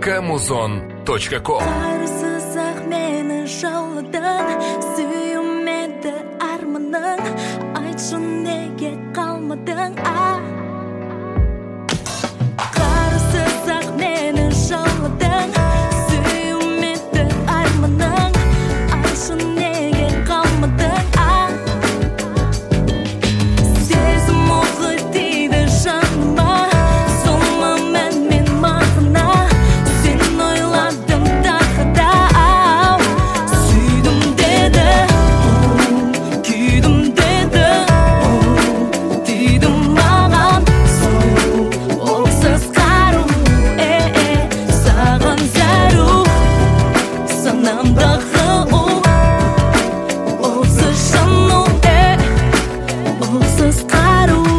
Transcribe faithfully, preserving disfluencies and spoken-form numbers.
точка музон точка ком. Қарсызақ мені жауладың, сүймеді арманың, айтшы неге қалмадың, а? Қарсызақ мені жауладың, сүймеді арманың, айтшы неге қалмадың, а? Сезім оғы дейді жаныма, соңыма мән мен мағына, сен ойладым тағы да, сүйдім деді, күйдім деді, түйдім маған олсыз қару, саған зәру, санамдағы олсыз жану, олсыз қару.